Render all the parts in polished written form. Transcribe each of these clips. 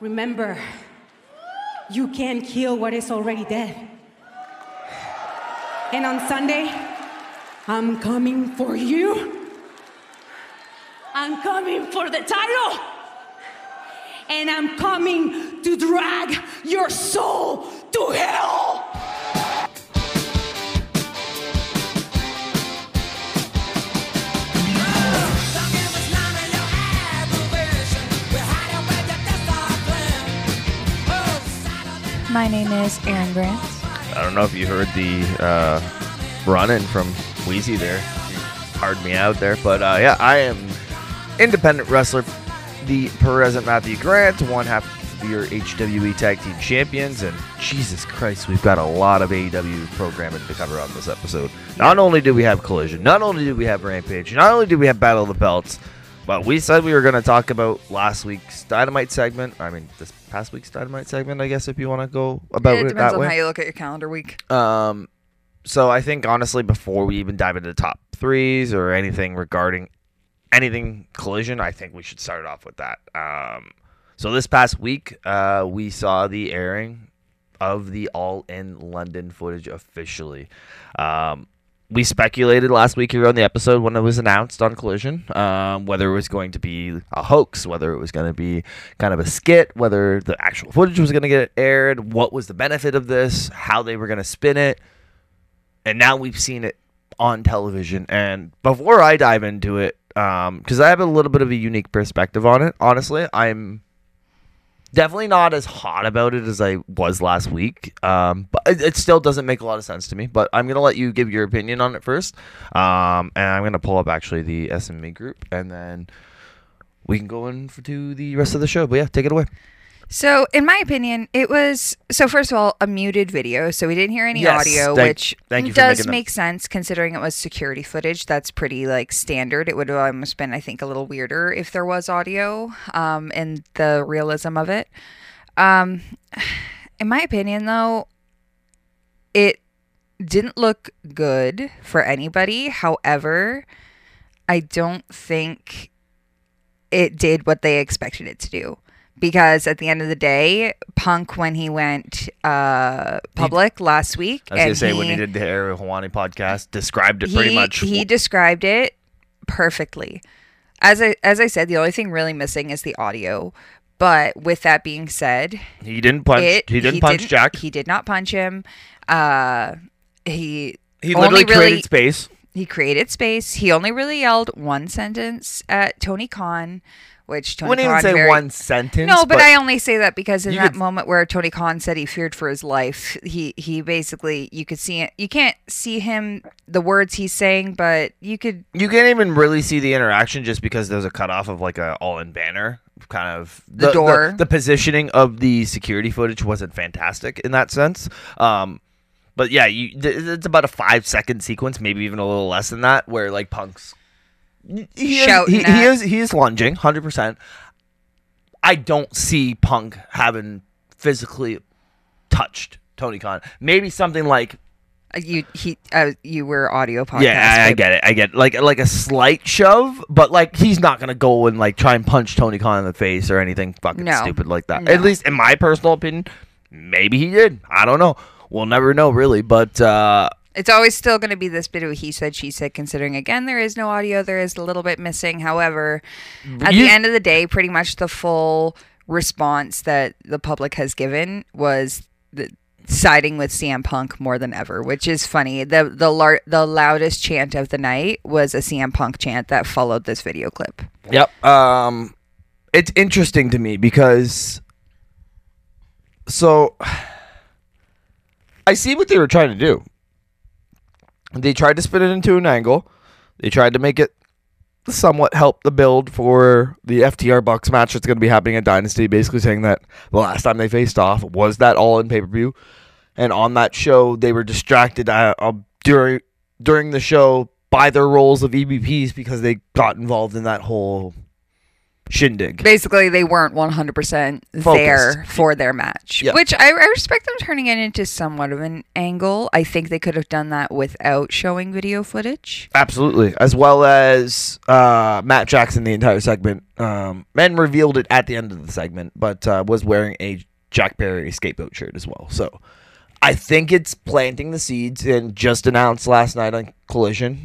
Remember, you can't kill what is already dead. And on Sunday, I'm coming for you. I'm coming for the title. And I'm coming to drag your soul to hell. My name is Aaron Grant. I don't know if you heard the run-in from Wheezy there. She hard me out there. But yeah, I am independent wrestler, the Present Matthew Grant, one half of your HWE Tag Team Champions. And Jesus Christ, we've got a lot of AEW programming to cover on this episode. Not only do we have Collision, not only do we have Rampage, not only do we have Battle of the Belts, but we said we were going to talk about last week's Dynamite segment. I mean, this past week's Dynamite segment, I guess, if you want to go about it that way. It depends on how you look at your calendar week. So I think, honestly, before we even dive into the top threes or anything regarding anything Collision, I think we should start off with that. So this past week, we saw the airing of the All In London footage officially. We speculated last week here on the episode when it was announced on Collision, whether it was going to be a hoax, whether it was going to be kind of a skit, whether the actual footage was going to get aired, what was the benefit of this, how they were going to spin it. And now we've seen it on television. And before I dive into it, because I have a little bit of a unique perspective on it, honestly, I'm definitely not as hot about it as I was last week, but it still doesn't make a lot of sense to me. But I'm going to let you give your opinion on it first, and I'm going to pull up actually the SME group, and then we can go into the rest of the show. But yeah, take it away. So, in my opinion, it was, so first of all, a muted video, so we didn't hear any audio, which does make sense considering it was security footage. That's pretty, standard. It would have almost been, I think, a little weirder if there was audio, and the realism of it. In my opinion, though, it didn't look good for anybody. However, I don't think it did what they expected it to do. Because at the end of the day, Punk, when he went public last week... I was going to say, when he did the Ariel Helwani podcast, described it pretty much... He described it perfectly. As I said, the only thing really missing is the audio. But with that being said... He didn't punch Jack. He did not punch him. He literally created space. He created space. He only really yelled one sentence at Tony Khan... Which Tony wouldn't Khan even say one sentence. No, but I only say that because in that moment where Tony Khan said he feared for his life, he basically, you could see it. You can't see him, the words he's saying, but you could. You can't even really see the interaction just because there's a cutoff of a all-in banner. Kind of the door. The positioning of the security footage wasn't fantastic in that sense. But yeah, it's about a 5-second sequence, maybe even a little less than that, where Punk's. He is lunging 100%. I don't see Punk having physically touched Tony Khan. Maybe something like you were audio podcast. Yeah, I get it. Like a slight shove, but he's not gonna go and try and punch Tony Khan in the face or anything fucking stupid like that. No. At least in my personal opinion, maybe he did. I don't know. We'll never know really, but. It's always still going to be this bit of he said, she said, considering, again, there is no audio. There is a little bit missing. However, at the end of the day, pretty much the full response that the public has given was siding with CM Punk more than ever, which is funny. The loudest chant of the night was a CM Punk chant that followed this video clip. Yep. It's interesting to me because... So, I see what they were trying to do. They tried to spin it into an angle. They tried to make it somewhat help the build for the FTR Bucks match that's going to be happening at Dynasty, basically saying that the last time they faced off was that all-in pay-per-view. And on that show, they were distracted during the show by their roles of EVPs because they got involved in that whole shindig. Basically, they weren't 100% there for their match, which I respect them turning it into somewhat of an angle. I think they could have done that without showing video footage. Absolutely. As well as Matt Jackson, the entire segment. Men revealed it at the end of the segment, but was wearing a Jack Perry skateboard shirt as well. So I think it's planting the seeds, and just announced last night on Collision.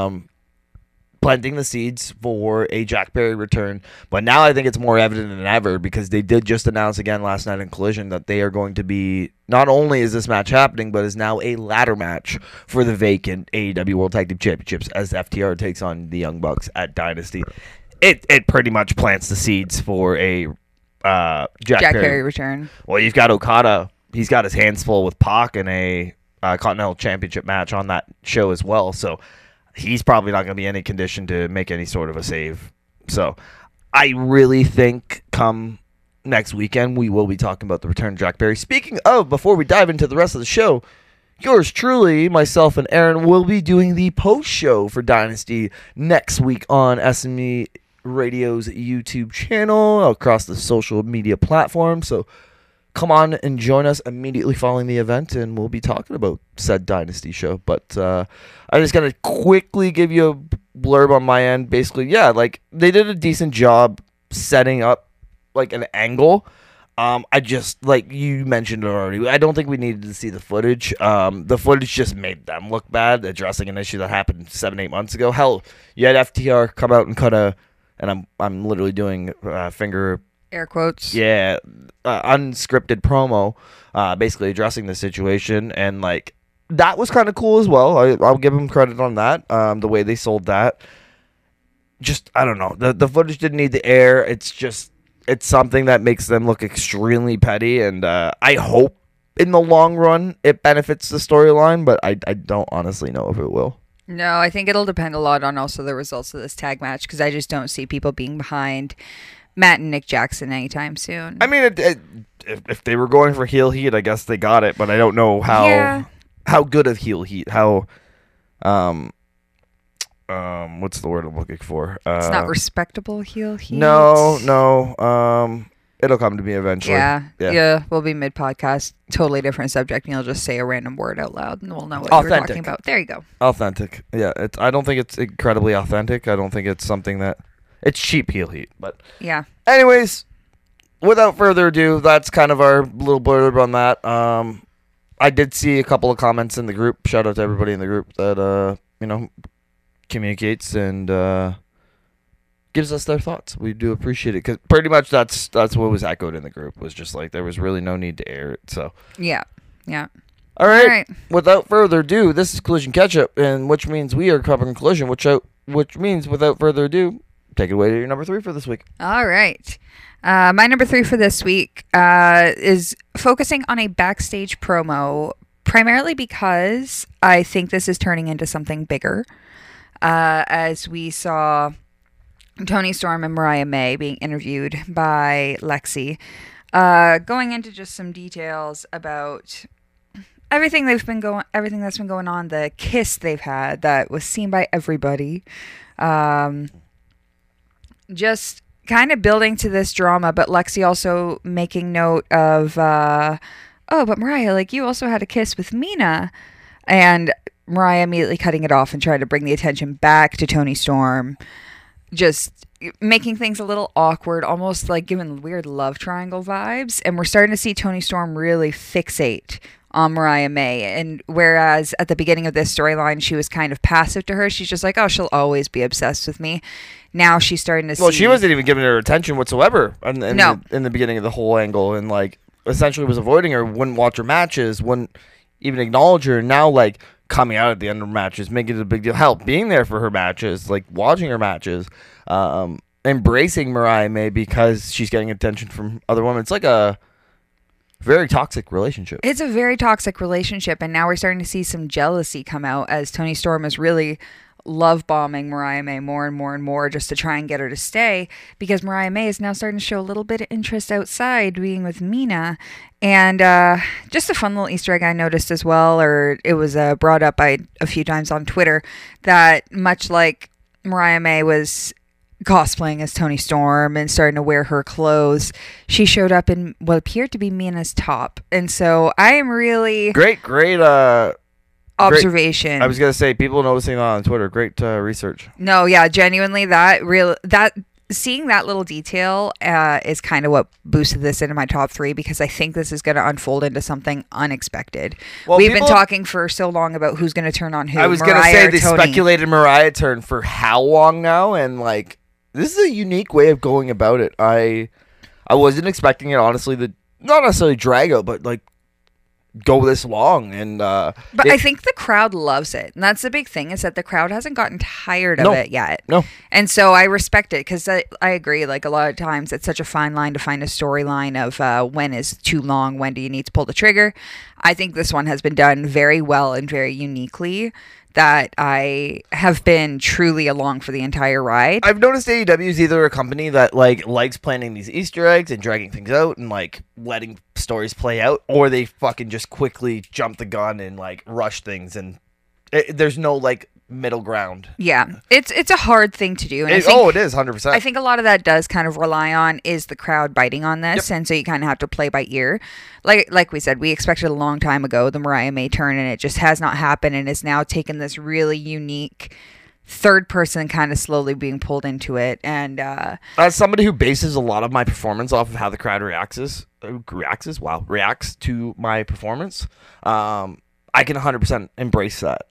Planting the seeds for a Jack Perry return. But now I think it's more evident than ever, because they did just announce again last night in Collision that they are going to be, not only is this match happening, but is now a ladder match for the vacant AEW World Tag Team Championships as FTR takes on the Young Bucks at Dynasty. It pretty much plants the seeds for a Jack Perry return. Well, you've got Okada. He's got his hands full with Pac in a Continental Championship match on that show as well. So he's probably not going to be in any condition to make any sort of a save. So I really think come next weekend we will be talking about the return of Jack Perry. Speaking of, before we dive into the rest of the show, yours truly, myself and Aaron, will be doing the post-show for Dynasty next week on SME Radio's YouTube channel, across the social media platforms. So come on and join us immediately following the event, and we'll be talking about said Dynasty show. But I'm just going to quickly give you a blurb on my end. Basically, like, they did a decent job setting up, like, an angle. I just, like you mentioned it already, I don't think we needed to see the footage. The footage just made them look bad, addressing an issue that happened 7-8 months ago. Hell, you had FTR come out and cut and I'm literally doing finger air quotes. Yeah, unscripted promo, basically addressing the situation, and like that was kind of cool as well. I'll give them credit on that. The way they sold that, just I don't know. The footage didn't need the air. It's something that makes them look extremely petty, and I hope in the long run it benefits the storyline, but I don't honestly know if it will. No, I think it'll depend a lot on also the results of this tag match, because I just don't see people being behind Matt and Nick Jackson anytime soon. I mean, if they were going for heel heat, I guess they got it, but I don't know how good of heel heat, how what's the word I'm looking for? It's not respectable heel heat. No. It'll come to me eventually. Yeah. We'll be mid-podcast, totally different subject, and you'll just say a random word out loud, and we'll know what you're talking about. There you go. Authentic. Yeah, I don't think it's incredibly authentic. I don't think it's something that... It's cheap heel heat, but... Yeah. Anyways, without further ado, that's kind of our little blurb on that. I did see a couple of comments in the group. Shout out to everybody in the group that, communicates and... gives us their thoughts. We do appreciate it, because pretty much that's what was echoed in the group, was just like there was really no need to air it. So yeah. All right. Without further ado, this is Collision Catch-Up, and which means we are covering Collision, which means without further ado, take it away to your number 3 for this week. All right. My number 3 for this week is focusing on a backstage promo, primarily because I think this is turning into something bigger. As we saw Toni Storm and Mariah May being interviewed by Lexi, going into just some details about everything that's been going on, the kiss they've had that was seen by everybody, just kind of building to this drama, but Lexi also making note of, but Mariah, like, you also had a kiss with Mina, and Mariah immediately cutting it off and trying to bring the attention back to Toni Storm, just making things a little awkward, almost like giving weird love triangle vibes. And we're starting to see Toni Storm really fixate on Mariah May. And whereas at the beginning of this storyline, she was kind of passive to her, she's just like, oh, she'll always be obsessed with me. Now she's starting to see... Well, she wasn't even giving her attention whatsoever in the beginning of the whole angle, and like essentially was avoiding her, wouldn't watch her matches, wouldn't even acknowledge her. And now like coming out at the end of matches, making it a big deal. Hell, being there for her matches, like watching her matches, embracing Mariah May because she's getting attention from other women. It's like a very toxic relationship. It's a very toxic relationship, and now we're starting to see some jealousy come out as Toni Storm is really love bombing Mariah May more and more and more just to try and get her to stay, because Mariah May is now starting to show a little bit of interest outside being with Mina. And just a fun little Easter egg I noticed as well, or it was brought up by a few times on Twitter, that much like Mariah May was cosplaying as Toni Storm and starting to wear her clothes. She showed up in what appeared to be Mina's top. And so I am really... Great observation. Great, I was going to say, people noticing that on Twitter. Great research. No, yeah, genuinely seeing that little detail is kind of what boosted this into my top 3, because I think this is going to unfold into something unexpected. Well, we've been talking for so long about who's going to turn on who. I was going to say they speculated Mariah turn for how long now, and like this is a unique way of going about it. I wasn't expecting it, honestly. Not necessarily drag out, but like go this long, and but I think the crowd loves it, and that's the big thing, is that the crowd hasn't gotten tired of it yet. And so I respect it, because I agree, like a lot of times it's such a fine line to find a storyline of when is too long, when do you need to pull the trigger. I think this one has been done very well and very uniquely, that I have been truly along for the entire ride. I've noticed AEW is either a company that likes planning these Easter eggs and dragging things out and like letting stories play out, or they fucking just quickly jump the gun and like rush things, and there's no like middle ground. Yeah, it's a hard thing to do. And it is 100%. I think a lot of that does kind of rely on is the crowd biting on this, and so you kind of have to play by ear. Like we said, we expected a long time ago the Mariah May turn, and it just has not happened, and is now taken this really unique third person kind of slowly being pulled into it. And as somebody who bases a lot of my performance off of how the crowd reacts to my performance, I can 100% embrace that.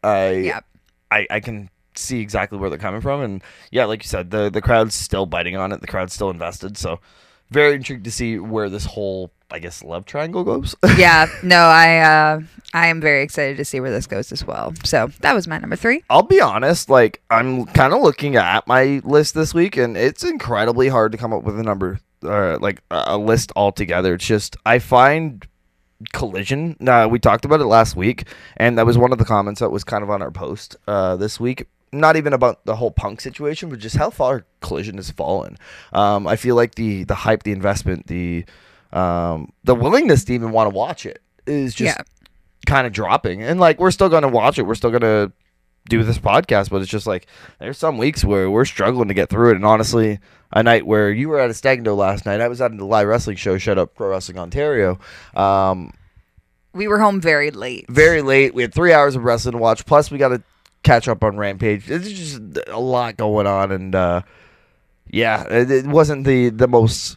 I can see exactly where they're coming from, and yeah, like you said, the crowd's still biting on it. The crowd's still invested, so very intrigued to see where this whole, I guess, love triangle goes. Yeah, no, I am very excited to see where this goes as well. So that was my number 3. I'll be honest, like I'm kind of looking at my list this week, and it's incredibly hard to come up with a number, like a list altogether. It's just I find Collision. We talked about it last week, and that was one of the comments that was kind of on our post this week. Not even about the whole Punk situation, but just how far Collision has fallen. I feel like the hype, the investment, the willingness to even want to watch it is just kind of dropping. And like we're still going to watch it. We're still going to do this podcast, but it's just like there's some weeks where we're struggling to get through it. And honestly, a night where you were at a Stagno last night, I was at a live wrestling show, Shut Up Pro Wrestling Ontario. We were home very late. Very late. We had 3 hours of wrestling to watch. Plus, we got to catch up on Rampage. It's just a lot going on, and it wasn't the most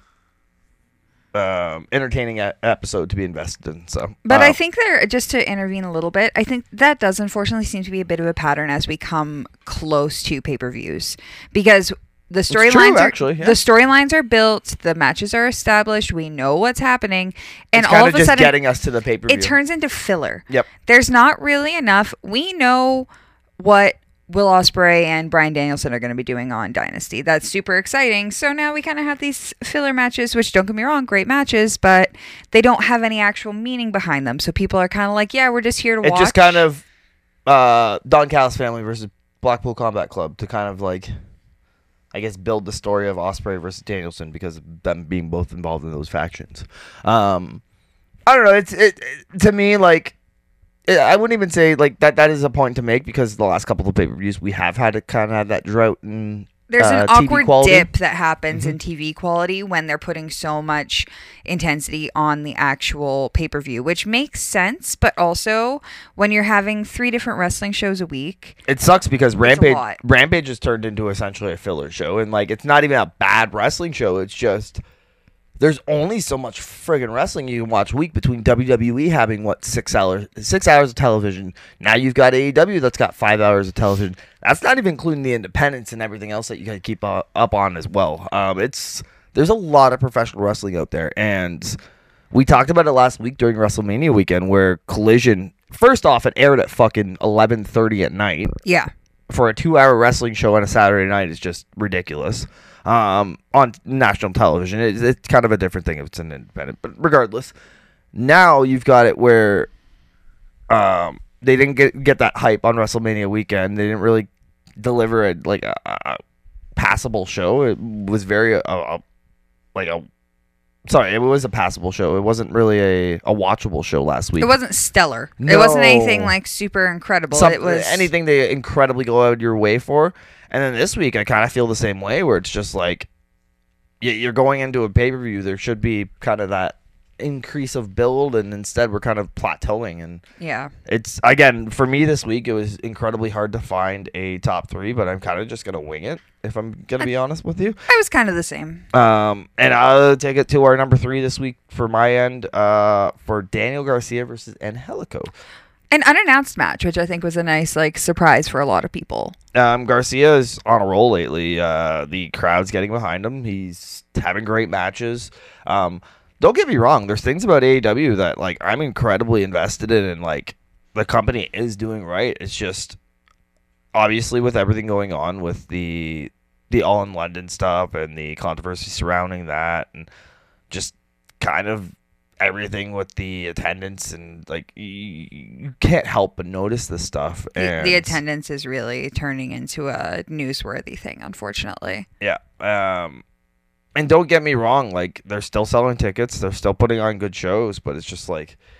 entertaining episode to be invested in. So, but I think just to intervene a little bit, I think that does unfortunately seem to be a bit of a pattern as we come close to pay-per-views, because the storylines are built, the matches are established, we know what's happening, and all of a sudden getting us to the pay-per-view. It turns into filler. Yep. There's not really enough. We know what Will Ospreay and Bryan Danielson are going to be doing on Dynasty. That's super exciting. So now we kind of have these filler matches, which, don't get me wrong, great matches, but they don't have any actual meaning behind them. So people are kind of like, yeah, we're just here to watch. It's just kind of Don Callis family versus Blackpool Combat Club to kind of like, I guess, build the story of Ospreay versus Danielson, because of them being both involved in those factions. I don't know. It to me, like, I wouldn't even say like that is a point to make, because the last couple of pay-per-views we have had to kind of have that drought in there's an TV awkward quality. dip that happens in TV quality when they're putting so much intensity on the actual pay-per-view, which makes sense, but also when you're having 3 different wrestling shows a week, it sucks, because Rampage has turned into essentially a filler show, and like it's not even a bad wrestling show. It's just there's only so much friggin' wrestling you can watch a week, between WWE having 6 hours of television. Now you've got AEW that's got 5 hours of television. That's not even including the independents and everything else that you got to keep up on as well. There's a lot of professional wrestling out there, and we talked about it last week during WrestleMania weekend, where Collision, first off, it aired at fucking 11:30 at night. Yeah. For a 2-hour wrestling show on a Saturday night is just ridiculous. On national television, it's kind of a different thing if it's an independent, but regardless, now you've got it where they didn't get that hype on WrestleMania weekend. They didn't really deliver a passable show. It was very a Sorry, it was a passable show. It wasn't really a watchable show last week. It wasn't stellar. No. It wasn't anything like super incredible. It was anything they incredibly go out of your way for. And then this week, I kind of feel the same way, where it's just like you're going into a pay-per-view. There should be kind of that increase of build, and instead we're kind of plateauing. And yeah, it's, again, for me this week, it was incredibly hard to find a top 3, but I'm kind of just gonna wing it, if I'm gonna be honest with you. I was kind of the same. And I'll take it to our number 3 this week for my end, for Daniel Garcia versus Angelico. An unannounced match, which I think was a nice surprise for a lot of people. Garcia is on a roll lately. The crowd's getting behind him. He's having great matches. Don't get me wrong. There's things about AEW that I'm incredibly invested in, and the company is doing right. It's just obviously with everything going on with the All in London stuff and the controversy surrounding that, and just kind of everything with the attendance, and you can't help but notice this stuff. And the attendance is really turning into a newsworthy thing, unfortunately. Yeah. And don't get me wrong, they're still selling tickets, they're still putting on good shows, but it's just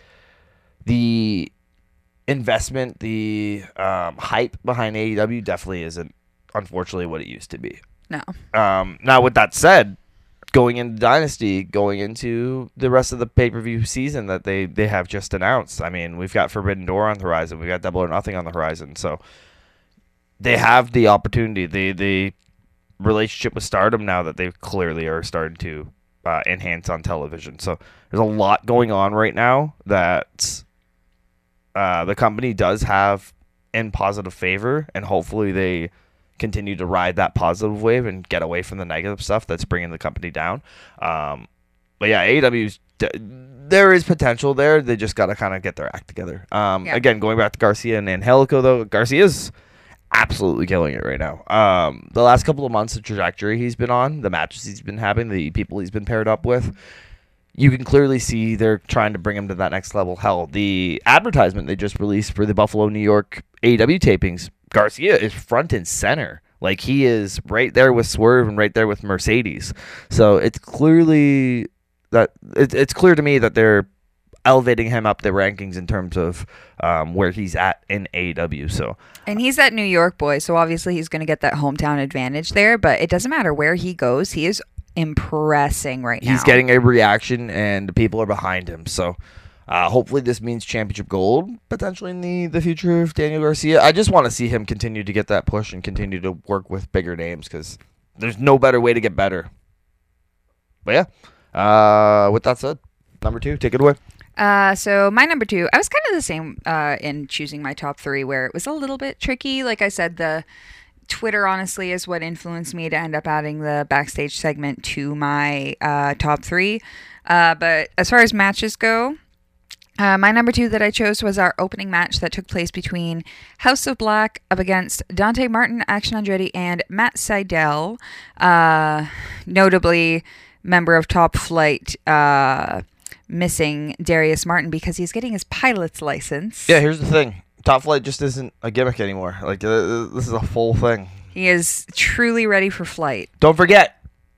the investment, the hype behind AEW definitely isn't, unfortunately, what it used to be. No. Now, with that said, going into Dynasty, going into the rest of the pay-per-view season that they have just announced, I mean, we've got Forbidden Door on the horizon, we've got Double or Nothing on the horizon, so they have the opportunity, the relationship with Stardom now that they clearly are starting to enhance on television. So there's a lot going on right now that the company does have in positive favor, and hopefully they continue to ride that positive wave and get away from the negative stuff that's bringing the company down. But yeah, AEW's there is potential there. They just got to kind of get their act together. Again, going back to Garcia and Angelico, though, Garcia's absolutely killing it right now. The last couple of months, the trajectory he's been on, the matches he's been having, the people he's been paired up with, you can clearly see they're trying to bring him to that next level. Hell, the advertisement they just released for the Buffalo, New York AEW tapings, Garcia is front and center. He is right there with Swerve and right there with Mercedes. So it's clearly that it's clear to me that they're elevating him up the rankings in terms of where he's at in AEW. And he's that New York boy, so obviously he's going to get that hometown advantage there, but it doesn't matter where he goes. He is impressing right now. He's getting a reaction, and people are behind him. So hopefully this means championship gold, potentially in the future of Daniel Garcia. I just want to see him continue to get that push and continue to work with bigger names, because there's no better way to get better. But yeah, with that said, number 2, take it away. So my number 2, I was kind of the same in choosing my top 3, where it was a little bit tricky. Like I said, the Twitter honestly is what influenced me to end up adding the backstage segment to my top 3. But as far as matches go, my number 2 that I chose was our opening match that took place between House of Black up against Dante Martin, Action Andretti, and Matt Sydal, notably member of Top Flight, missing Darius Martin because he's getting his pilot's license. Yeah, here's the thing. Top Flight just isn't a gimmick anymore. This is a full thing. He is truly ready for flight. Don't forget.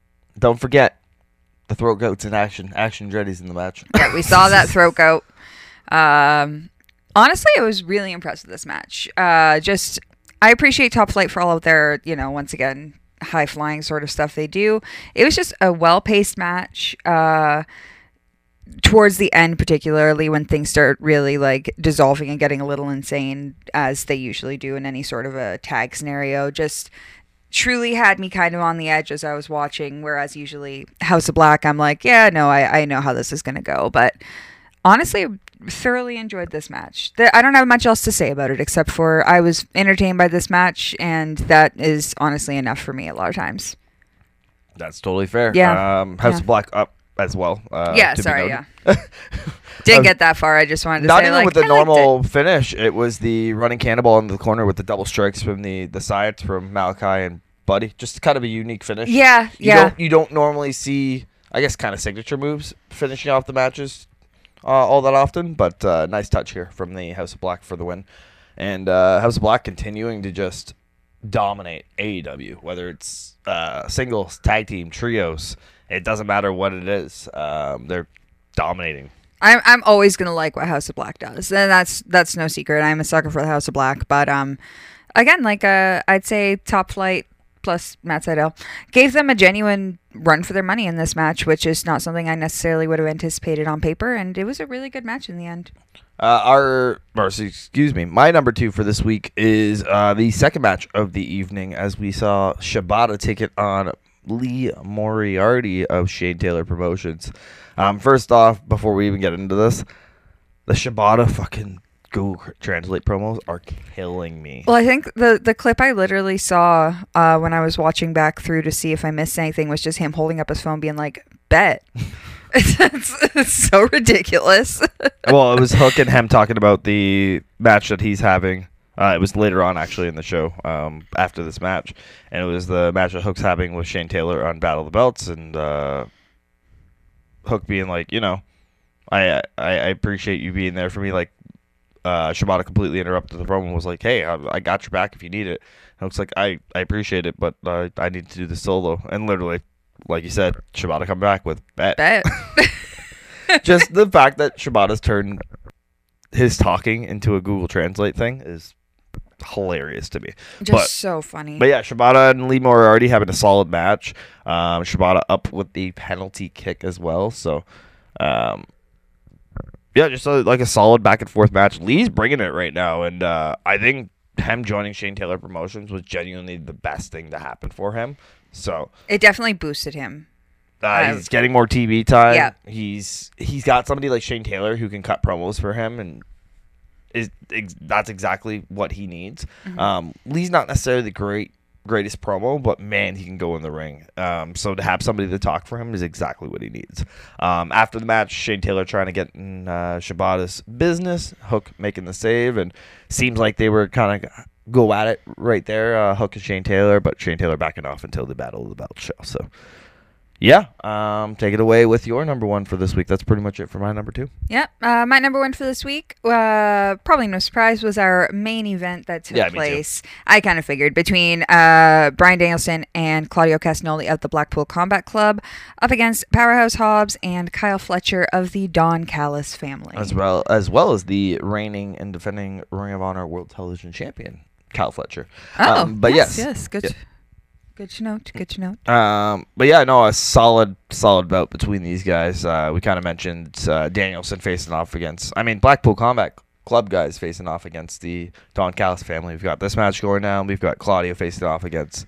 The throat goat's in action. Action Andretti's in the match. Yeah, we saw that throat goat. Honestly, I was really impressed with this match. I appreciate Top Flight for all of their, once again, high-flying sort of stuff they do. It was just a well-paced match. Towards the end, particularly when things start really dissolving and getting a little insane, as they usually do in any sort of a tag scenario, just truly had me kind of on the edge as I was watching. Whereas usually House of Black, I'm like, yeah, no, I know how this is going to go. But honestly, thoroughly enjoyed this match. I don't have much else to say about it except for I was entertained by this match, and that is honestly enough for me a lot of times. That's totally fair. Yeah. House of Black up as well. Didn't get that far. I just wanted to not say, even with the normal finish. It was the running cannonball in the corner with the double strikes from the sides from Malachi and Buddy. Just kind of a unique finish. You don't normally see, I guess, kind of signature moves finishing off the matches all that often, but nice touch here from the House of Black for the win. And House of Black continuing to just dominate AEW, whether it's singles, tag team, trios. It doesn't matter what it is. They're dominating. I'm always gonna like what House of Black does, and that's no secret. I'm a sucker for the House of Black, but again, like I'd say Top Flight plus Matt Sydal gave them a genuine run for their money in this match, which is not something I necessarily would have anticipated on paper, and it was a really good match in the end. My number 2 for this week is the second match of the evening, as we saw Shibata take it on Lee Moriarty of Shane Taylor Promotions. First off, before we even get into this, the Shibata fucking Google Translate promos are killing me. Well, I think the clip I literally saw when I was watching back through to see if I missed anything was just him holding up his phone being like, bet. It's so ridiculous. Well, it was Hook and him talking about the match that he's having. It was later on, actually, in the show, after this match. And it was the match that Hook's having with Shane Taylor on Battle of the Belts. And Hook being like, I appreciate you being there for me. Like, Shibata completely interrupted the promo and was like, hey, I got your back if you need it. And Hook's like, I appreciate it, but I need to do the solo. And literally, like you said, Shibata come back with bet. Just the fact that Shibata's turned his talking into a Google Translate thing is hilarious to me. So funny. But yeah, Shibata and Lee Moriarty having a solid match. Shibata up with the penalty kick as well. So, yeah, just like a solid back and forth match. Lee's bringing it right now, and I think him joining Shane Taylor Promotions was genuinely the best thing to happen for him. So it definitely boosted him. He's getting more TV time. Yeah. He's got somebody like Shane Taylor who can cut promos for him, and that's exactly what he needs. Mm-hmm. Lee's not necessarily the greatest promo, but man, he can go in the ring. So to have somebody to talk for him is exactly what he needs. After the match, Shane Taylor trying to get in Shibata's business, Hook making the save, and seems like they were kind of go at it right there, Hook and Shane Taylor, but Shane Taylor backing off until the Battle of the Belt show. So yeah, take it away with your number 1 for this week. That's pretty much it for my number 2. Yep. My number 1 for this week, probably no surprise, was our main event that took place. I kind of figured, between Bryan Danielson and Claudio Castagnoli of the Blackpool Combat Club up against Powerhouse Hobbs and Kyle Fletcher of the Don Callis family. As well as the reigning and defending Ring of Honor World Television Champion, Kyle Fletcher. But yes. Good. Yeah. Good to note. But yeah, no, a solid bout between these guys. We kind of mentioned Danielson facing off against, Blackpool Combat Club guys facing off against the Don Callis family. We've got this match going down. We've got Claudio facing off against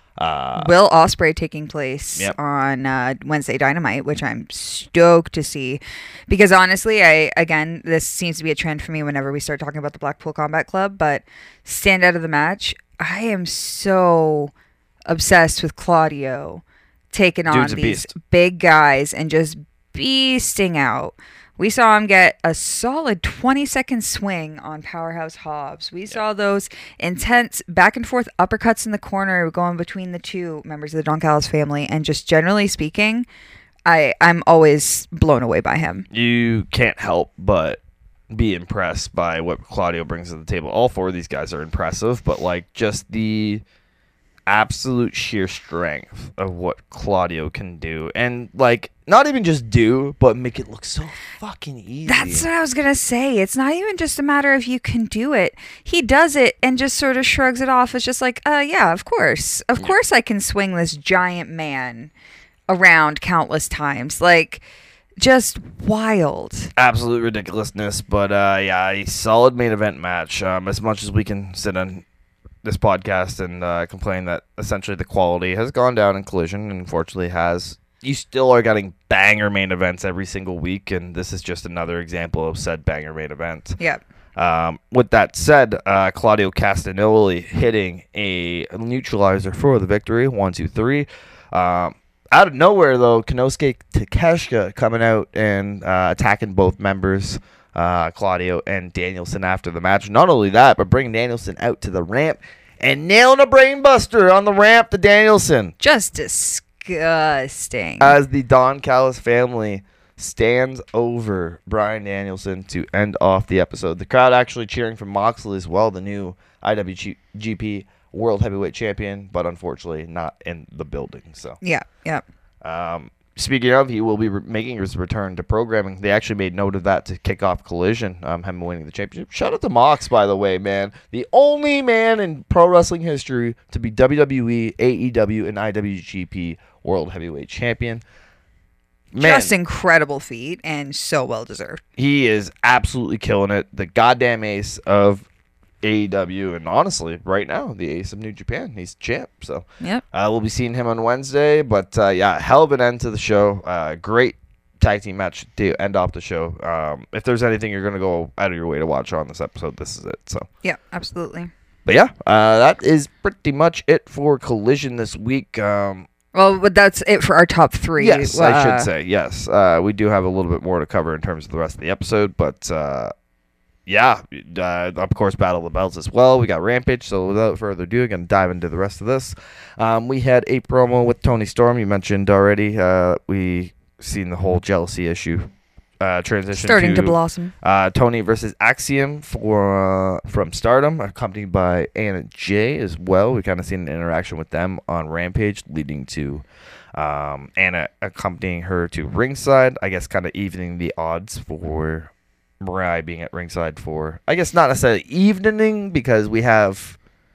Will Ospreay taking place on Wednesday Dynamite, which I'm stoked to see, because honestly, this seems to be a trend for me whenever we start talking about the Blackpool Combat Club. But stand out of the match, I am so obsessed with Claudio taking on these big guys and just beasting out. We saw him get a solid 20-second swing on Powerhouse Hobbs. We saw those intense back and forth uppercuts in the corner going between the two members of the Don Callis family, and just generally speaking, I'm always blown away by him. You can't help but be impressed by what Claudio brings to the table. All 4 of these guys are impressive, but just the absolute sheer strength of what Claudio can do, and not even just do, but make it look so fucking easy. That's what I was gonna say. It's not even just a matter of you can do it. He does it and just sort of shrugs it off. It's just yeah, of course I can swing this giant man around countless times. Just wild. Absolute ridiculousness. But a solid main event match. As much as we can sit on this podcast and complain that essentially the quality has gone down in Collision, and unfortunately you still are getting banger main events every single week, and this is just another example of said banger main event. Yep. With that said, Claudio Castagnoli hitting a neutralizer for the victory. 1, 2, 3. Out of nowhere, though, Konosuke Takeshita coming out and attacking both members, Claudio and Danielson, after the match. Not only that, but bringing Danielson out to the ramp and nailing a brainbuster on the ramp to Danielson. Just disgusting. As the Don Callis family stands over Bryan Danielson to end off the episode. The crowd actually cheering for Moxley as well, the new IWGP World Heavyweight Champion, but unfortunately not in the building. So yeah. speaking of, he will be making his return to programming. They actually made note of that to kick off Collision, him winning the championship. Shout out to Mox, by the way, man. The only man in pro wrestling history to be WWE, AEW, and IWGP World Heavyweight Champion. Man, just incredible feat and so well deserved. He is absolutely killing it. The goddamn ace of AEW, and honestly, right now, the ace of New Japan. He's champ. So yep. We'll be seeing him on Wednesday. But hell of an end to the show. Great tag team match to end off the show. If there's anything you're going to go out of your way to watch on this episode, this is it. So yeah, absolutely. But yeah, that is pretty much it for Collision this week. Well, but that's it for our top 3. Yes, I should say. Yes. We do have a little bit more to cover in terms of the rest of the episode, but of course, Battle of the Belts as well. We got Rampage, so without further ado, I'm going to dive into the rest of this. We had a promo with Toni Storm, you mentioned already. We seen the whole jealousy issue transition starting to blossom. Toni versus Axiom from Stardom, accompanied by Anna Jay as well. We kind of seen an interaction with them on Rampage, leading to Anna accompanying her to ringside. I guess kind of evening the odds for Mariah being at ringside for, I guess not necessarily evening, because we have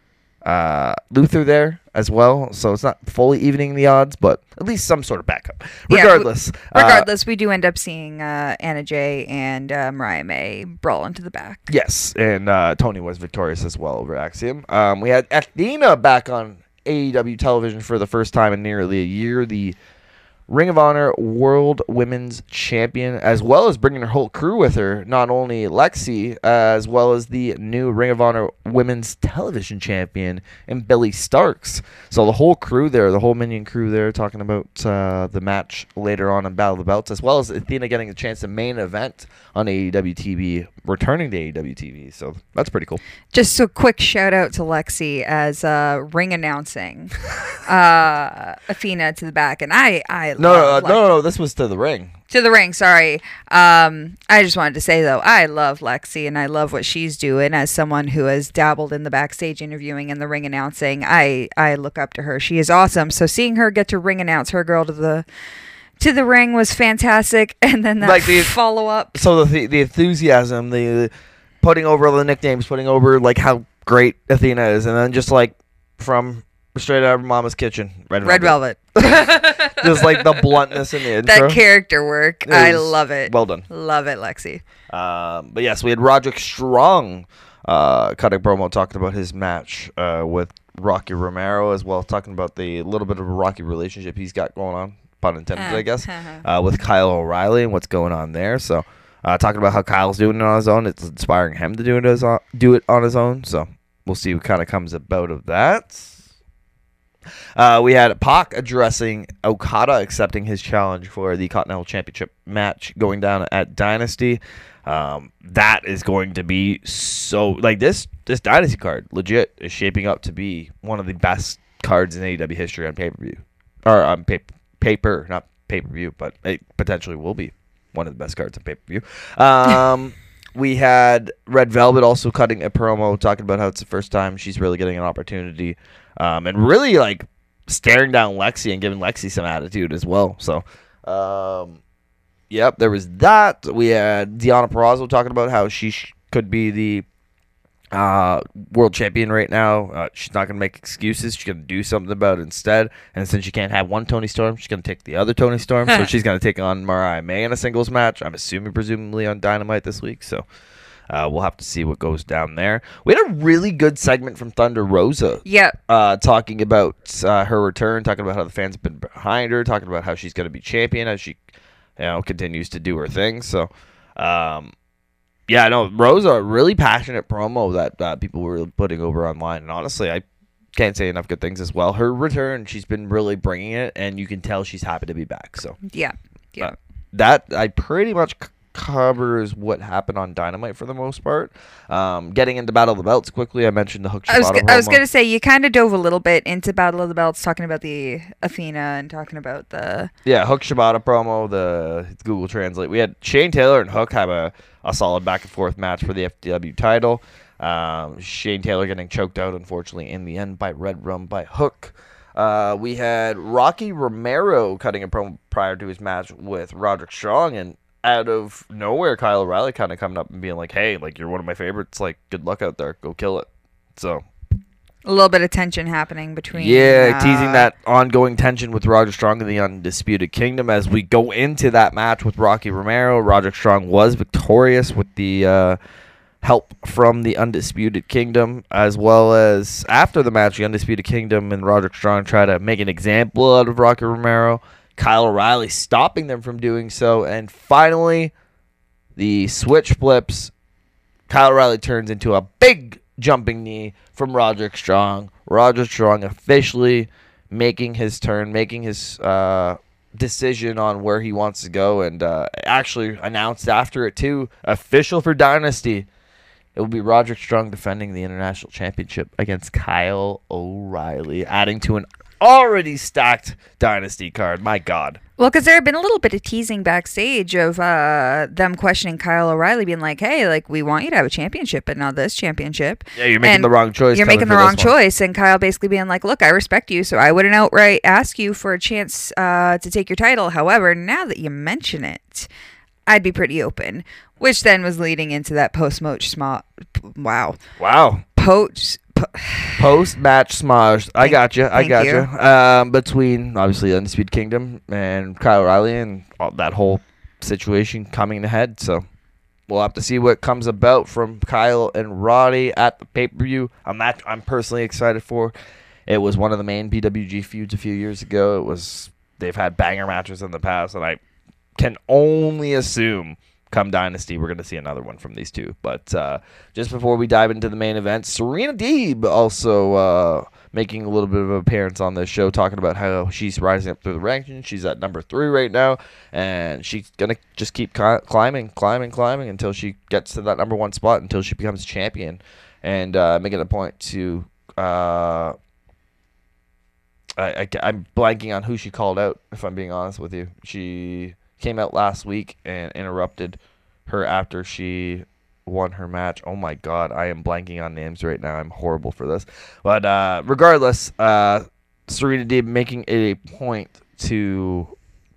Luther there as well, so it's not fully evening the odds, but at least some sort of backup. Regardless, we do end up seeing Anna Jay and Mariah May brawl into the back. Yes, and Toni was victorious as well over Axiom. We had Athena back on AEW television for the first time in nearly a year. The Ring of Honor World Women's Champion, as well as bringing her whole crew with her, not only Lexi, as well as the new Ring of Honor Women's Television Champion and Billy Starks. So the whole crew there, the whole Minion crew there, talking about the match later on in Battle of the Belts, as well as Athena getting a chance to main event on AEW TV, returning to AEW TV. So that's pretty cool. Just a quick shout out to Lexi as ring announcing Athena to the back, and I No, this was to the ring. To the ring, sorry. I just wanted to say, though, I love Lexi, and I love what she's doing. As someone who has dabbled in the backstage interviewing and the ring announcing, I look up to her. She is awesome. So seeing her get to ring announce her girl to the ring was fantastic. And then that like follow-up. So the enthusiasm, the putting over all the nicknames, putting over like how great Athena is, and then just like from straight out of Mama's Kitchen, Red Velvet. Just like the bluntness in the intro. That character work, I love it. Well done. Love it, Lexi. But yes, we had Roderick Strong cutting promo talking about his match with Rocky Romero, as well as talking about the little bit of a rocky relationship he's got going on, pun intended, I guess, with Kyle O'Reilly and what's going on there. So talking about how Kyle's doing it on his own, it's inspiring him to do it on his own. So we'll see what kind of comes about of that. We had Pac addressing Okada accepting his challenge for the Continental Championship match going down at Dynasty. That is going to be so like this Dynasty card legit is shaping up to be one of the best cards in AEW history on pay-per-view, or on paper, not pay-per-view, but it potentially will be one of the best cards on pay-per-view. We had Red Velvet also cutting a promo talking about how it's the first time she's really getting an opportunity, and really like staring down Lexi and giving Lexi some attitude as well. So, yep, there was that. We had Deonna Purrazzo talking about how she could be the world champion right now. She's not going to make excuses. She's going to do something about it instead. And since she can't have one Toni Storm, she's going to take the other Toni Storm. So she's going to take on Mariah May in a singles match. I'm assuming presumably on Dynamite this week. So we'll have to see what goes down there. We had a really good segment from Thunder Rosa. Yep. Talking about her return, talking about how the fans have been behind her, talking about how she's going to be champion as she continues to do her thing. So, yeah, no, Rosa, a really passionate promo that people were putting over online. And honestly, I can't say enough good things as well. Her return, she's been really bringing it, and you can tell she's happy to be back. So yeah. That I pretty much covers what happened on Dynamite for the most part. Getting into Battle of the Belts quickly, I mentioned the Hook Shibata promo. I was going to say, you kind of dove a little bit into Battle of the Belts, talking about the Athena and talking about the... Yeah, Hook Shibata promo, the Google Translate. We had Shane Taylor and Hook have a solid back-and-forth match for the FTW title. Shane Taylor getting choked out, unfortunately, in the end by Red Rum by Hook. We had Rocky Romero cutting a promo prior to his match with Roderick Strong, and out of nowhere, Kyle O'Reilly kind of coming up and being like, hey, like, you're one of my favorites. Like, good luck out there. Go kill it. So a little bit of tension happening between... Yeah, teasing that ongoing tension with Roderick Strong in the Undisputed Kingdom. As we go into that match with Rocky Romero, Roderick Strong was victorious with the help from the Undisputed Kingdom, as well as after the match, the Undisputed Kingdom and Roderick Strong try to make an example out of Rocky Romero. Kyle O'Reilly stopping them from doing so, and finally, the switch flips. Kyle O'Reilly turns into a big jumping knee from Roderick Strong. Roderick Strong officially making his turn, making his decision on where he wants to go, and actually announced after it too, official for Dynasty. It will be Roderick Strong defending the International Championship against Kyle O'Reilly, adding to an already stacked Dynasty card. My God. Well, because there had been a little bit of teasing backstage of them questioning Kyle O'Reilly, being like, hey, like, we want you to have a championship, but not this championship. Yeah, you're making the wrong choice. You're making the wrong choice. And Kyle basically being like, look, I respect you, so I wouldn't outright ask you for a chance to take your title. However, now that you mention it, I'd be pretty open. Which then was leading into that post-match Wow. Post-match smosh. I got you. Between, obviously, the Undisputed Kingdom and Kyle O'Reilly and that whole situation coming ahead. So we'll have to see what comes about from Kyle and Roddy at the pay-per-view. A match I'm personally excited for. It was one of the main PWG feuds a few years ago. They've had banger matches in the past, and I can only assume come Dynasty, we're going to see another one from these two. But just before we dive into the main event, Serena Deeb also making a little bit of an appearance on this show, talking about how she's rising up through the rankings. She's at number 3 right now, and she's going to just keep climbing until she gets to that number 1 spot, until she becomes champion. And making a point to... I'm blanking on who she called out, if I'm being honest with you. She came out last week and interrupted her after she won her match. Oh my God, I am blanking on names right now. I'm horrible for this. But regardless, Serena Deeb making it a point to...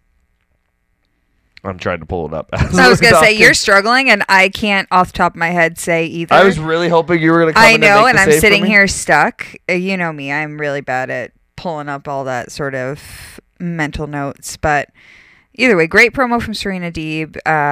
I'm trying to pull it up. I was going to say, you're struggling, and I can't off the top of my head say either. I was really hoping you were going to come in and make the save for me. I know, and I'm sitting here stuck. You know me, I'm really bad at pulling up all that sort of mental notes, but... Either way, great promo from Serena Deeb.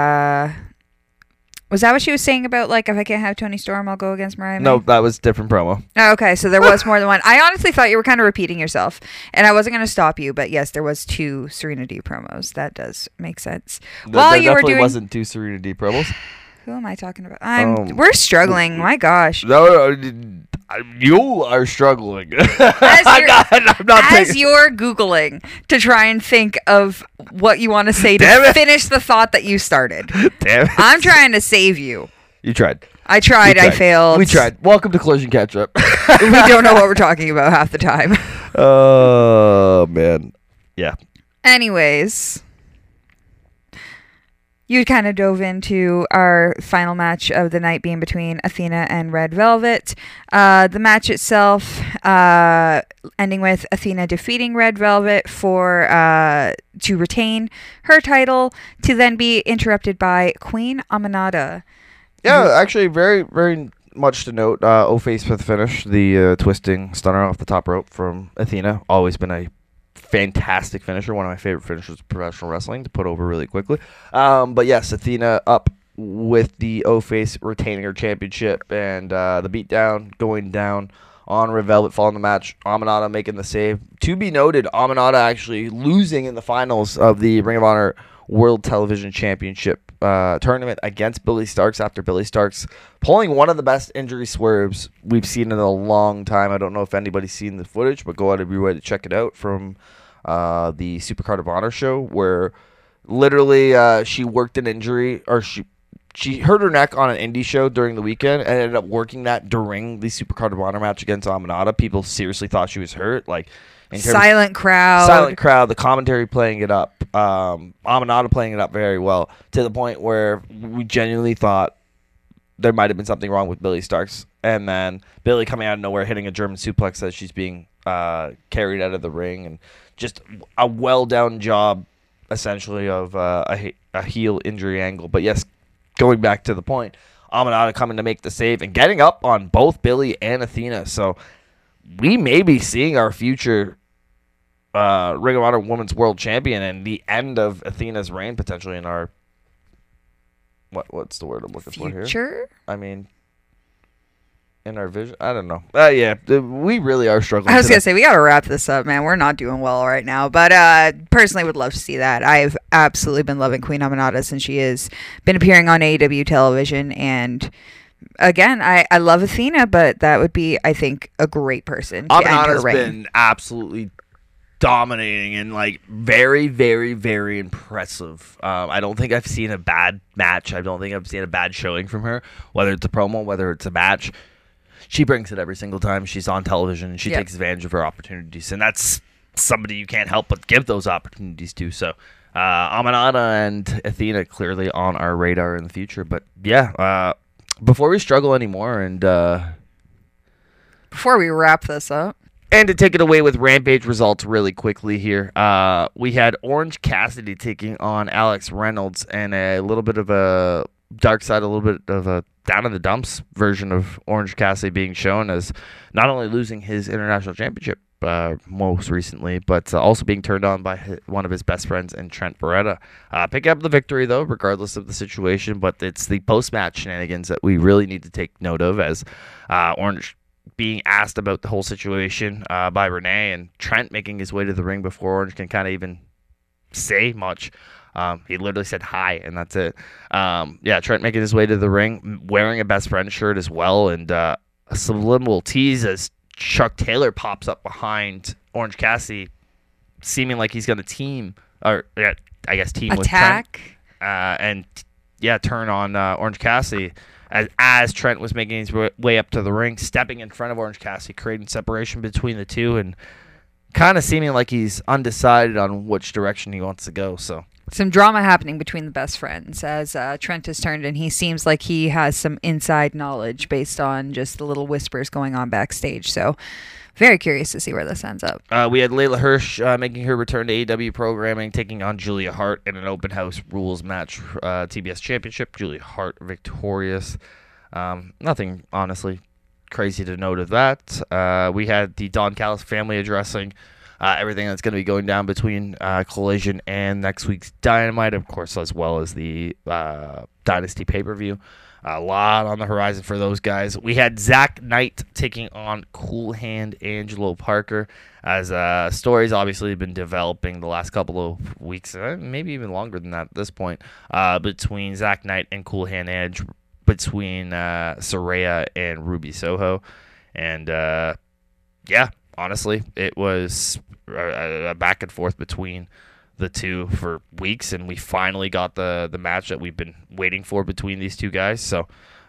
Was that what she was saying about, like, if I can't have Toni Storm, I'll go against Mariah May? No, that was different promo. Oh, okay, so there was more than one. I honestly thought you were kind of repeating yourself, and I wasn't going to stop you, but yes, there was 2 Serena Deeb promos. That does make sense. There definitely wasn't 2 Serena Deeb promos. Who am I talking about? We're struggling. My gosh. No, you are struggling. You're Googling to try and think of what you want to say to finish the thought that you started. Damn it. I'm trying to save you. You tried. I tried. I failed. We tried. Welcome to Collision Catch Up. We don't know what we're talking about half the time. Oh, man. Yeah. Anyways... You kind of dove into our final match of the night being between Athena and Red Velvet. The match itself ending with Athena defeating Red Velvet to retain her title, to then be interrupted by Queen Aminata. Yeah, actually, very, very much to note. O-Face with the finish, the twisting stunner off the top rope from Athena. Always been a fantastic finisher, one of my favorite finishers of professional wrestling to put over really quickly. But yes, Athena up with the O-Face retaining her championship, and the beatdown going down on Red Velvet following the match. Aminata making the save. To be noted, Aminata actually losing in the finals of the Ring of Honor World Television Championship tournament against Billy Starks, after Billy Starks pulling one of the best injury swerves we've seen in a long time. I don't know if anybody's seen the footage, but go out of your way to check it out from the Supercard of Honor show, where literally she worked an injury, or she hurt her neck on an indie show during the weekend and ended up working that during the Supercard of Honor match against Aminata. People seriously thought she was hurt. Like, silent crowd, the commentary playing it up, Aminata playing it up very well, to the point where we genuinely thought there might have been something wrong with Billy Starks. And then Billy coming out of nowhere, hitting a German suplex as she's being carried out of the ring, and just a well-done job, essentially, of a heel injury angle. But yes, going back to the point, Amanada coming to make the save and getting up on both Billie and Athena. So we may be seeing our future Ring of Honor Women's World Champion and the end of Athena's reign potentially in our what's the word I'm looking for here? Future? I mean, in our vision? I don't know. Yeah, we really are struggling. I was going to say, we got to wrap this up, man. We're not doing well right now. But personally would love to see that. I've absolutely been loving Queen Amanada since she has been appearing on AEW television. And again, I love Athena, but that would be, I think, a great person to end her reign. Amanada's been absolutely dominating and like very, very, very impressive. I don't think I've seen a bad match. I don't think I've seen a bad showing from her, whether it's a promo, whether it's a match. She brings it every single time she's on television, and she takes advantage of her opportunities. And that's somebody you can't help but give those opportunities to. So Amanada and Athena clearly on our radar in the future. But yeah, before we struggle anymore and before we wrap this up, and to take it away with Rampage results really quickly here, we had Orange Cassidy taking on Alex Reynolds, and a little bit of a dark side, a little bit of a down in the dumps version of Orange Cassidy being shown as not only losing his international championship most recently, but also being turned on by one of his best friends in Trent Beretta. Picking up the victory, though, regardless of the situation, but it's the post-match shenanigans that we really need to take note of, as Orange being asked about the whole situation by Renee, and Trent making his way to the ring before Orange can kind of even say much. He literally said hi, and that's it. Trent making his way to the ring, wearing a best friend shirt as well, and a subliminal tease as Chuck Taylor pops up behind Orange Cassidy, seeming like he's going to team with Trent. Turn on Orange Cassidy as Trent was making his way up to the ring, stepping in front of Orange Cassidy, creating separation between the two, and kind of seeming like he's undecided on which direction he wants to go. So some drama happening between the best friends as Trent has turned, and he seems like he has some inside knowledge based on just the little whispers going on backstage. So very curious to see where this ends up. We had Layla Hirsch making her return to AEW programming, taking on Julia Hart in an open house rules match, TBS Championship. Julia Hart victorious. Nothing, honestly, crazy to note of that. We had the Don Callis family addressing everything that's going to be going down between Collision and next week's Dynamite, of course, as well as the Dynasty pay-per-view. A lot on the horizon for those guys. We had Zach Knight taking on Cool Hand Angelo Parker, as stories obviously have been developing the last couple of weeks, maybe even longer than that at this point, between Zach Knight and Cool Hand Edge, between Saraya and Ruby Soho. And honestly, it was a back and forth between the two for weeks, and we finally got the match that we've been waiting for between these two guys. So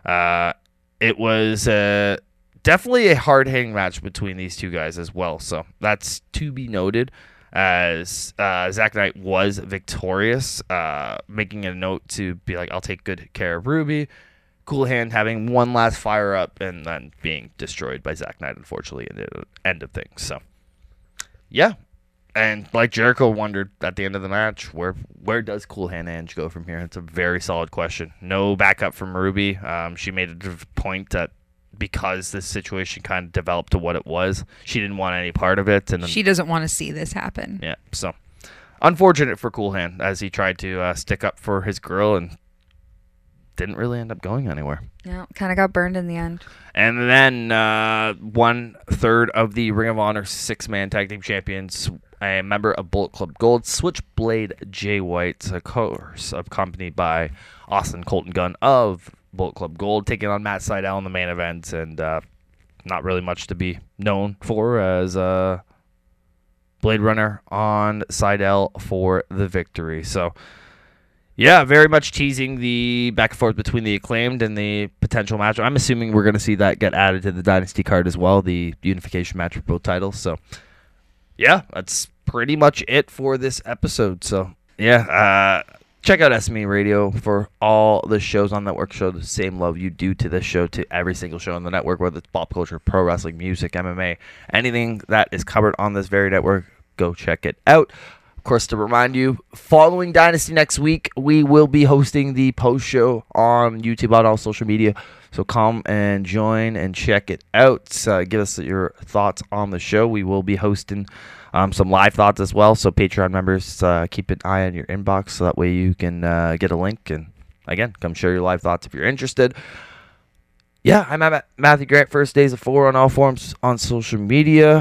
it was definitely a hard-hitting match between these two guys as well. So that's to be noted, as Zach Knight was victorious, making a note to be like, I'll take good care of Ruby. Cool Hand having one last fire up and then being destroyed by Zach Knight, unfortunately, in the end of things. So, yeah. And like Jericho wondered at the end of the match, where does Cool Hand Ange go from here? It's a very solid question. No backup from Ruby. She made a point that because this situation kind of developed to what it was, she didn't want any part of it. And then, she doesn't want to see this happen. Yeah, so unfortunate for Cool Hand as he tried to stick up for his girl and didn't really end up going anywhere. Yeah, kind of got burned in the end. And then 1/3 of the Ring of Honor 6-man tag team champions, a member of Bullet Club Gold, Switchblade Jay White, of course, accompanied by Austin Colton Gunn of Bullet Club Gold, taking on Matt Sydal in the main event, and not really much to be known for, as Blade Runner on Sydal for the victory. So, yeah, very much teasing the back and forth between the Acclaimed and the potential match. I'm assuming we're going to see that get added to the Dynasty card as well, the unification match for both titles. So, yeah, that's pretty much it for this episode. So, yeah, check out SME Radio for all the shows on the network. Show the same love you do to this show to every single show on the network, whether it's pop culture, pro wrestling, music, MMA, anything that is covered on this very network. Go check it out. Of course, to remind you, following Dynasty next week, we will be hosting the post show on YouTube, on all social media. So come and join and check it out. Give us your thoughts on the show. We will be hosting some live thoughts as well. So Patreon members, keep an eye on your inbox so that way you can get a link. And again, come share your live thoughts if you're interested. Yeah, I'm at Matthew Grant, First Days of 4 on all forms on social media.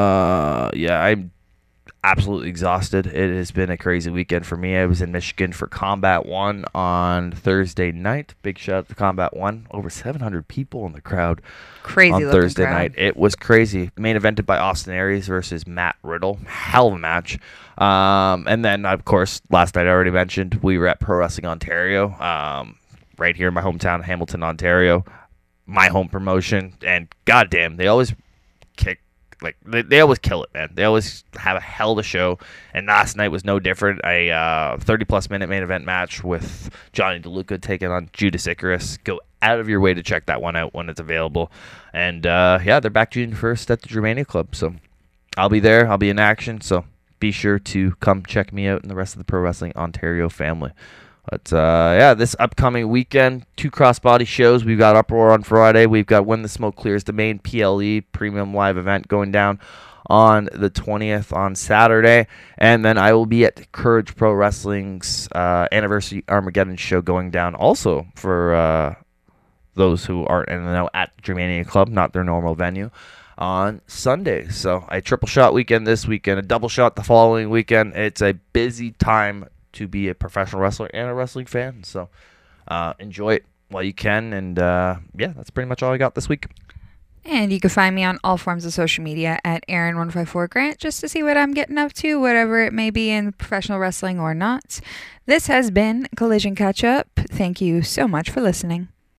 I'm absolutely exhausted. It has been a crazy weekend for me. I was in Michigan for Combat 1 on Thursday night. Big shout out to Combat 1. Over 700 people in the crowd. Crazy on Thursday night. It was crazy. Main evented by Austin Aries versus Matt Riddle. Hell of a match. And then, of course, last night I already mentioned, we were at Pro Wrestling Ontario, right here in my hometown, Hamilton, Ontario. My home promotion. And goddamn, they always kick. Like, they always kill it, man. They always have a hell of a show. And last night was no different. A 30-plus minute main event match with Johnny DeLuca taking on Judas Icarus. Go out of your way to check that one out when it's available. And, they're back June 1st at the Germania Club. So I'll be there. I'll be in action. So be sure to come check me out and the rest of the Pro Wrestling Ontario family. But, this upcoming weekend, 2 crossbody shows. We've got Uproar on Friday. We've got When the Smoke Clears, the main PLE premium live event going down on the 20th on Saturday. And then I will be at Courage Pro Wrestling's Anniversary Armageddon show going down also for those who aren't in the know at Germania Club, not their normal venue, on Sunday. So a triple shot weekend this weekend, a double shot the following weekend. It's a busy time to be a professional wrestler and a wrestling fan. So enjoy it while you can. And that's pretty much all I got this week. And you can find me on all forms of social media at Aaron154Grant just to see what I'm getting up to, whatever it may be in professional wrestling or not. This has been Collision Catch Up. Thank you so much for listening.